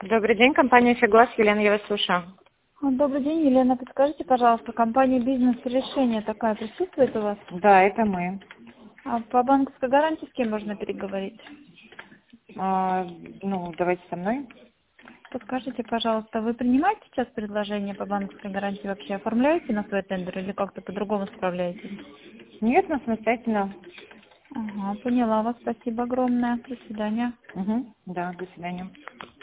Добрый день, компания «Фиглас». Елена, я вас слушаю. Добрый день, Елена. Подскажите, пожалуйста, компания «Бизнес-решение» такая присутствует у вас? Да, это мы. А по банковской гарантии с кем можно переговорить? А, давайте со мной. Подскажите, пожалуйста, вы принимаете сейчас предложения по банковской гарантии вообще? Оформляете на свой тендер или как-то по-другому справляетесь? Нет, мы самостоятельно. Ага, поняла вас. Спасибо огромное. До свидания. Угу. Да, до свидания.